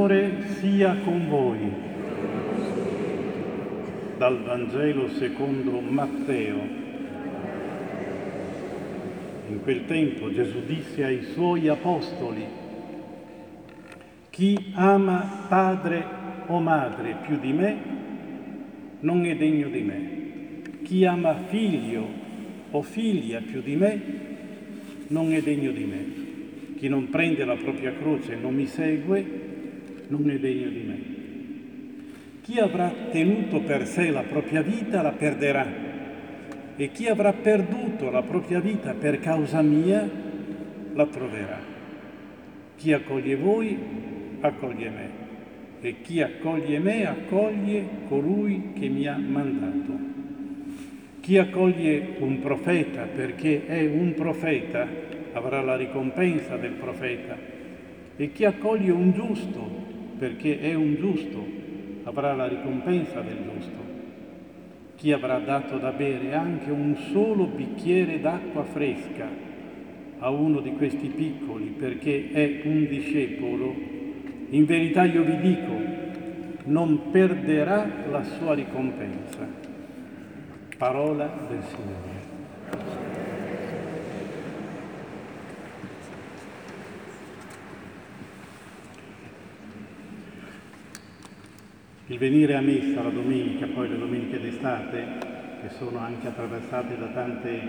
Signore sia con voi. Dal Vangelo secondo Matteo. In quel tempo Gesù disse ai suoi apostoli: chi ama padre o madre più di me non è degno di me. Chi ama figlio o figlia più di me non è degno di me. Chi non prende la propria croce e non mi segue non è degno di me. Chi avrà tenuto per sé la propria vita la perderà, e chi avrà perduto la propria vita per causa mia la troverà. Chi accoglie voi accoglie me, e chi accoglie me accoglie colui che mi ha mandato. Chi accoglie un profeta perché è un profeta avrà la ricompensa del profeta, e chi accoglie un giusto perché è un giusto avrà la ricompensa del giusto. Chi avrà dato da bere anche un solo bicchiere d'acqua fresca a uno di questi piccoli perché è un discepolo, in verità io vi dico, non perderà la sua ricompensa. Parola del Signore. Il venire a messa la domenica, poi le domeniche d'estate, che sono anche attraversate da tante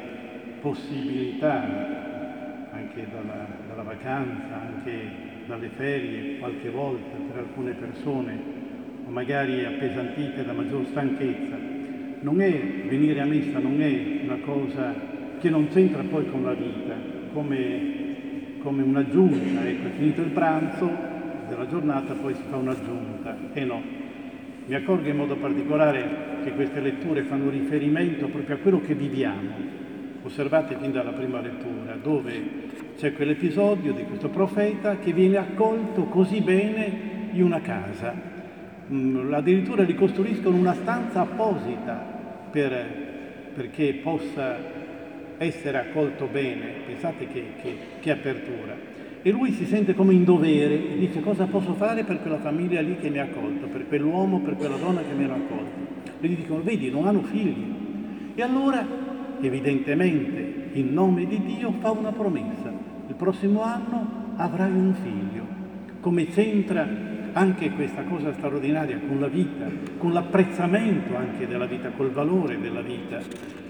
possibilità, anche dalla vacanza, anche dalle ferie, qualche volta per alcune persone, o magari appesantite da maggior stanchezza, non è venire a messa, non è una cosa che non c'entra poi con la vita, come un'aggiunta, ecco, è finito il pranzo della giornata, poi si fa un'aggiunta, e no. Mi accorgo in modo particolare che queste letture fanno riferimento proprio a quello che viviamo. Osservate fin dalla prima lettura, dove c'è quell'episodio di questo profeta che viene accolto così bene in una casa. Addirittura li costruiscono una stanza apposita perché possa essere accolto bene. Pensate che apertura. E lui si sente come in dovere e dice: cosa posso fare per quella famiglia lì che mi ha accolto, per quell'uomo, per quella donna che mi hanno accolto? E gli dicono: vedi, non hanno figli. E allora, evidentemente, in nome di Dio fa una promessa: il prossimo anno avrai un figlio. Come c'entra anche questa cosa straordinaria con la vita, con l'apprezzamento anche della vita, col valore della vita.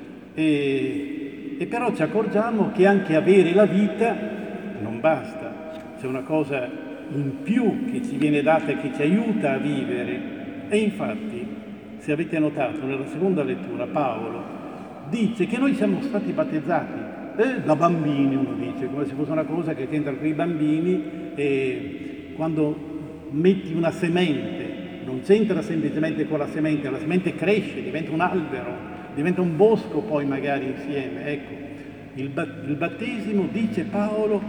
E però ci accorgiamo che anche avere la vita non basta, c'è una cosa in più che ci viene data e che ci aiuta a vivere. E infatti, se avete notato, nella seconda lettura Paolo dice che noi siamo stati battezzati da bambini, uno dice, come se fosse una cosa che c'entra con i bambini, e quando metti una semente non c'entra semplicemente con la semente cresce, diventa un albero, diventa un bosco poi magari insieme, ecco. Il battesimo, dice Paolo,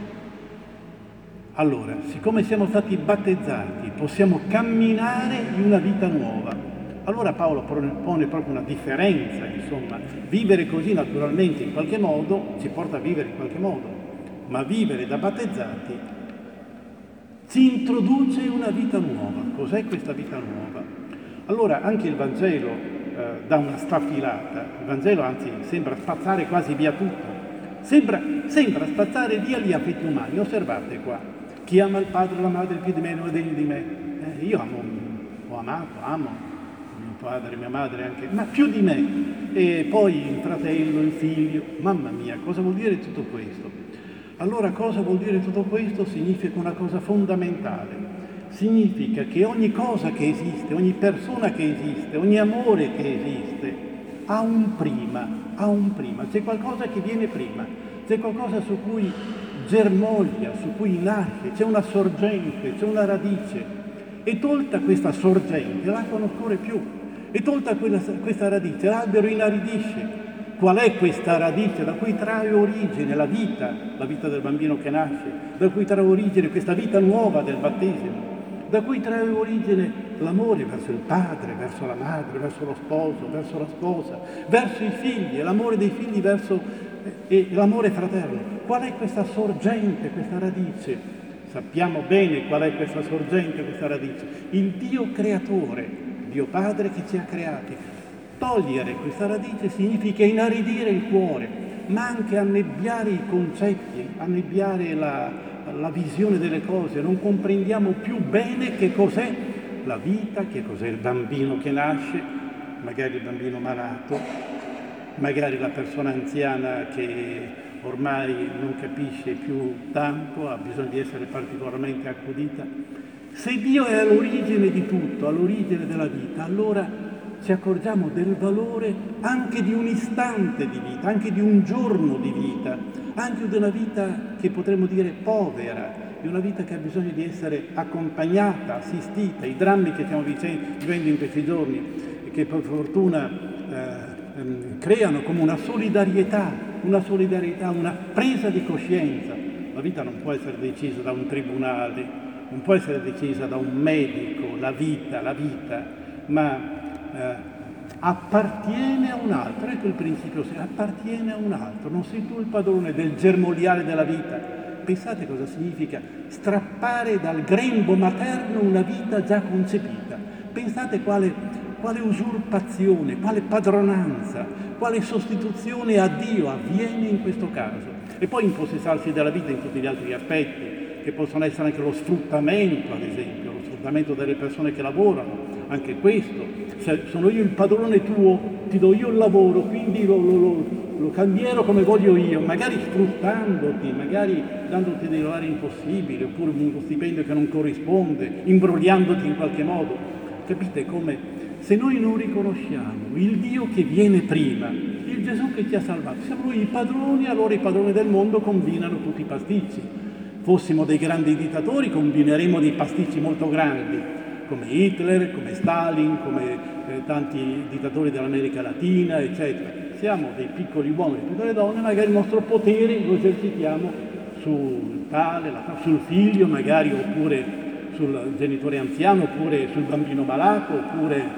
allora, siccome siamo stati battezzati, possiamo camminare in una vita nuova. Allora Paolo pone proprio una differenza, insomma, vivere così naturalmente in qualche modo ci porta a vivere in qualche modo, ma vivere da battezzati ci introduce una vita nuova. Cos'è questa vita nuova? Allora anche il Vangelo dà una staffilata, il Vangelo anzi sembra spazzare quasi via tutto, sembra spazzare via gli affetti umani. Osservate qua, chi ama il padre o la madre più di me non è degno di me. Io amo mio padre, mia madre anche, ma più di me, e poi il fratello, il figlio. Mamma mia, cosa vuol dire tutto questo? Allora cosa vuol dire tutto questo? Significa una cosa fondamentale. Significa che ogni cosa che esiste, ogni persona che esiste, ogni amore che esiste ha un prima, c'è qualcosa che viene prima, c'è qualcosa su cui germoglia, su cui nasce, c'è una sorgente, c'è una radice, e tolta questa sorgente l'acqua non scorre più, e tolta questa radice l'albero inaridisce. Qual è questa radice da cui trae origine la vita del bambino che nasce, da cui trae origine questa vita nuova del battesimo, da cui trae origine l'amore verso il padre, verso la madre, verso lo sposo, verso la sposa, verso i figli, e l'amore dei figli verso e l'amore fraterno. Qual è questa sorgente, questa radice? Sappiamo bene qual è questa sorgente, questa radice. Il Dio creatore, Dio Padre che ci ha creati. Togliere questa radice significa inaridire il cuore, ma anche annebbiare i concetti, annebbiare la visione delle cose. Non comprendiamo più bene che cos'è la vita, che cos'è il bambino che nasce, magari il bambino malato, magari la persona anziana che ormai non capisce più tanto, ha bisogno di essere particolarmente accudita. Se Dio è all'origine di tutto, all'origine della vita, allora ci accorgiamo del valore anche di un istante di vita, anche di un giorno di vita, anche di una vita che potremmo dire povera, di una vita che ha bisogno di essere accompagnata, assistita. I drammi che stiamo vivendo in questi giorni e che per fortuna creano come una solidarietà, una presa di coscienza. La vita non può essere decisa da un tribunale, non può essere decisa da un medico, la vita, ma appartiene a un altro. Ecco il principio, appartiene a un altro, non sei tu il padrone del germogliare della vita. Pensate cosa significa strappare dal grembo materno una vita già concepita. Pensate quale usurpazione, quale padronanza, quale sostituzione a Dio avviene in questo caso. E poi impossessarsi della vita in tutti gli altri aspetti, che possono essere anche lo sfruttamento, ad esempio, lo sfruttamento delle persone che lavorano, anche questo. Se sono io il padrone tuo, ti do io il lavoro, quindi lo cambierò come voglio io, magari sfruttandoti, magari dandoti dei orari impossibili, oppure uno stipendio che non corrisponde, imbrogliandoti in qualche modo. Capite come? Se noi non riconosciamo il Dio che viene prima, il Gesù che ci ha salvato, siamo noi i padroni, allora i padroni del mondo combinano tutti i pasticci. Fossimo dei grandi dittatori, combineremo dei pasticci molto grandi, come Hitler, come Stalin, come tanti dittatori dell'America Latina, eccetera. Siamo dei piccoli uomini, piccole donne, magari il nostro potere lo esercitiamo sul tale, sul figlio magari, oppure sul genitore anziano, oppure sul bambino malato, oppure...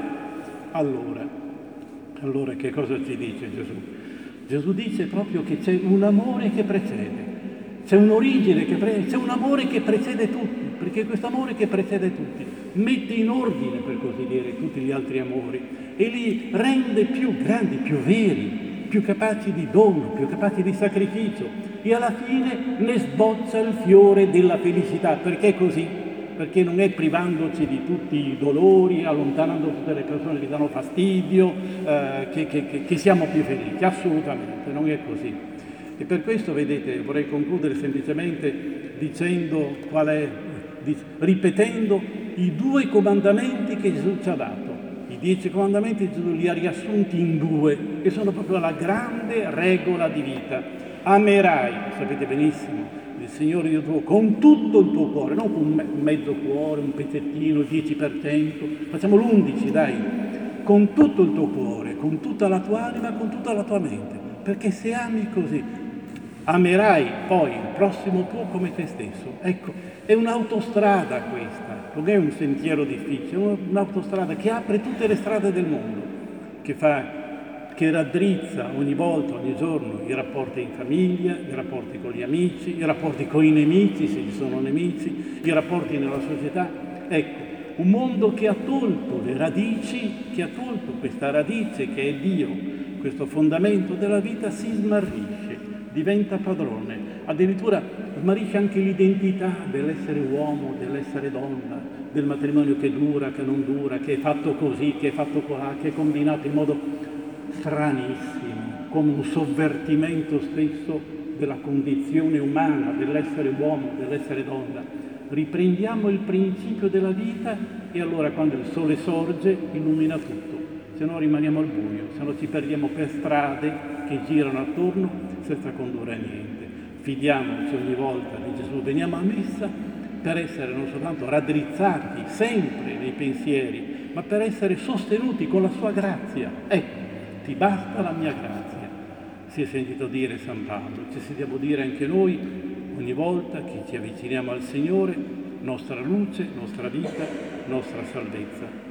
Allora che cosa ci dice Gesù? Gesù dice proprio che c'è un amore che precede, c'è un'origine che precede, c'è un amore che precede tutti, perché questo amore che precede tutti mette in ordine, per così dire, tutti gli altri amori e li rende più grandi, più veri, più capaci di dono, più capaci di sacrificio e alla fine ne sboccia il fiore della felicità. Perché così? Perché non è privandoci di tutti i dolori, allontanando tutte le persone che danno fastidio, che siamo più felici, assolutamente, non è così. E per questo, vedete, vorrei concludere semplicemente dicendo ripetendo i 2 comandamenti che Gesù ci ha dato. I 10 comandamenti Gesù li ha riassunti in 2, che sono proprio la grande regola di vita. Amerai, sapete benissimo, il Signore Dio tuo con tutto il tuo cuore, non con un mezzo cuore, un pezzettino, il 10%, facciamo l'11, dai, con tutto il tuo cuore, con tutta la tua anima, con tutta la tua mente, perché se ami così, amerai poi il prossimo tuo come te stesso. Ecco, è un'autostrada questa, non è un sentiero difficile, è un'autostrada che apre tutte le strade del mondo, che raddrizza ogni volta, ogni giorno i rapporti in famiglia, i rapporti con gli amici, i rapporti con i nemici, se ci sono nemici, i rapporti nella società. Ecco, un mondo che ha tolto le radici, che ha tolto questa radice che è Dio, questo fondamento della vita, si smarrisce, diventa padrone, addirittura smarrisce anche l'identità dell'essere uomo, dell'essere donna, del matrimonio che dura, che non dura, che è fatto così, che è fatto colà, che è combinato in modo stranissimo, come un sovvertimento stesso della condizione umana, dell'essere uomo, dell'essere donna. Riprendiamo il principio della vita e allora quando il sole sorge illumina tutto, se no rimaniamo al buio, se no ci perdiamo per strade che girano attorno senza condurre a niente. Fidiamoci ogni volta di Gesù, veniamo a messa per essere non soltanto raddrizzati sempre nei pensieri, ma per essere sostenuti con la sua grazia. Ecco, ti basta la mia grazia, si è sentito dire San Paolo, ci sentiamo dire anche noi ogni volta che ci avviciniamo al Signore, nostra luce, nostra vita, nostra salvezza.